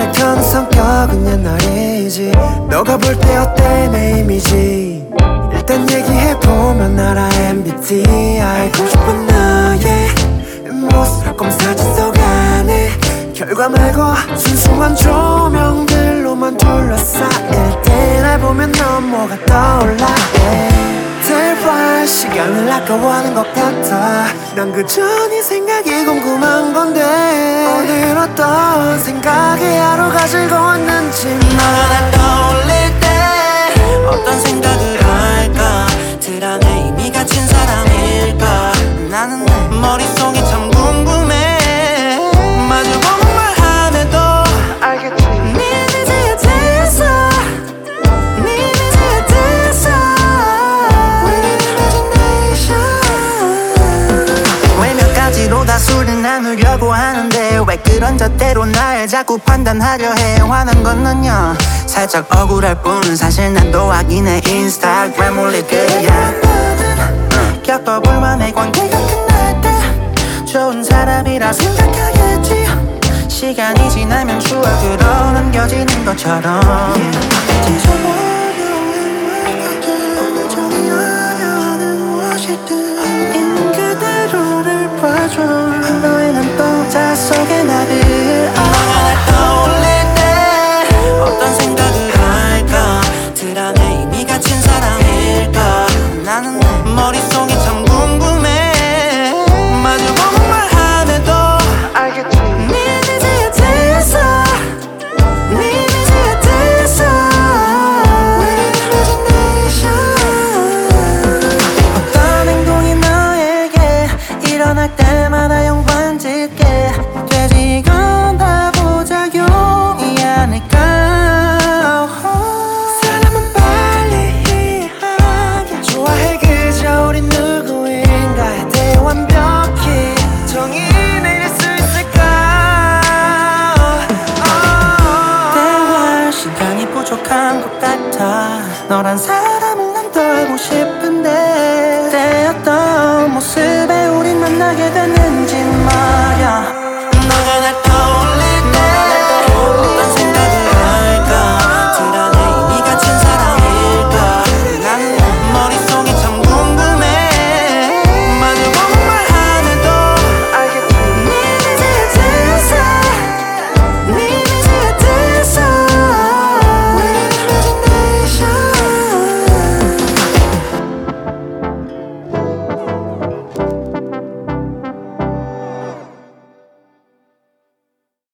혈액형 성격은 옛날이지. 너가 볼 때 어때 내 이미지. 일단 얘기해보면 알아. MBTI 고 싶은 너의 모습 검사지 속 안에 결과 말고 순수한 조명들로만 둘러싸일 때 날 보면 넌 뭐가 떠올라. 대화할 시간을 아까워하는 것 같아. 난 그저 네 생각이 궁금한 건데 오늘 어떤 생각에 하루가 즐거웠는지. 너가 날 떠올릴 때 어떤 생각을 할까. 드라마에 이미 갇힌 사람일까. 나는 내 머릿속이 참 궁금해. 마주보고 말 안 해도 알겠지. 네 이미지에 대해서 네 이미지에 대해서 왜 몇 가지로 다 술을 나누려고 하는데 왜 그런 잣대로 날 자꾸 판단하려 해. 화난 건 너냐 살짝 억울할 뿐 사실 난 또 확인해 인스타그램 올릴 거야. 겪어볼 만의 관계가 끝날 때 좋은 사람이라 생각하겠지. 시간이 지나면 추억으로 남겨지는 것처럼 오늘 정리하려 하는 무엇이든 있는 그대로를 봐줘. 너의 눈동자 속에 나를 너가 날 떠올려